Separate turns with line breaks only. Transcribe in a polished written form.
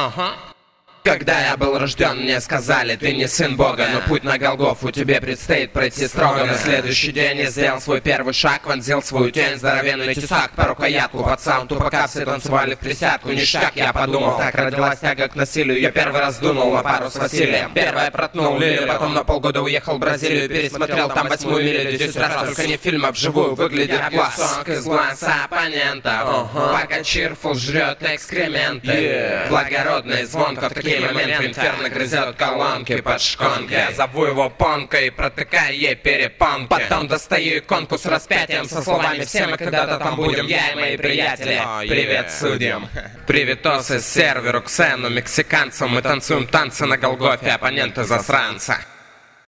Когда я был рожден, мне сказали, ты не сын Бога, но путь на Голгофу тебе предстоит пройти строго. На следующий день я сделал свой первый шаг, вонзил свою тень, здоровенный тесак по рукоятку. Под саунд тупака все танцевали в присядку. Ништяк, я подумал, так родилась тяга к насилию. Я первый раз дунул на пару с Василием. Первое проткнул лилию, потом на полгода уехал в Бразилию. Пересмотрел там 8-ю милю 10 раз, только не фильм, а вживую выглядит класс. Из глаза оппонента, пока Чирфул жрет экскременты. Благородный звонко в такие моменты инферно грызет колонки под шконкой. Я зову его Понкой, протыкаю ей перепонки. Потом достаю иконку с распятием со словами «Все мы когда-то там будем, я и мои приятели». Привет судьям, привитосы серверу, Ксену, мексиканцам. Мы танцуем танцы на Голгофе, оппоненты засранца.